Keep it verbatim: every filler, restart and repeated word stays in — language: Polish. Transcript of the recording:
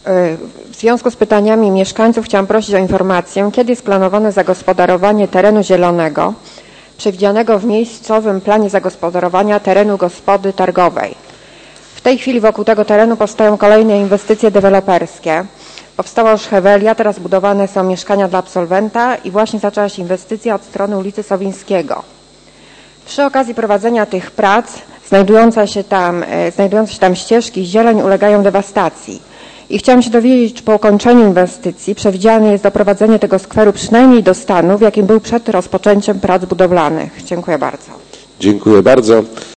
W związku z pytaniami mieszkańców chciałam prosić o informację, kiedy jest planowane zagospodarowanie terenu zielonego przewidzianego w miejscowym planie zagospodarowania terenu gospody targowej. W tej chwili wokół tego terenu powstają kolejne inwestycje deweloperskie. Powstała już Hewelia, teraz budowane są mieszkania dla absolwenta i właśnie zaczęła się inwestycja od strony ulicy Sowińskiego. Przy okazji prowadzenia tych prac znajdujące się tam, znajdujące się tam ścieżki i zieleń ulegają dewastacji. I chciałam się dowiedzieć, czy po ukończeniu inwestycji przewidziane jest doprowadzenie tego skweru przynajmniej do stanu, w jakim był przed rozpoczęciem prac budowlanych. Dziękuję bardzo. Dziękuję bardzo.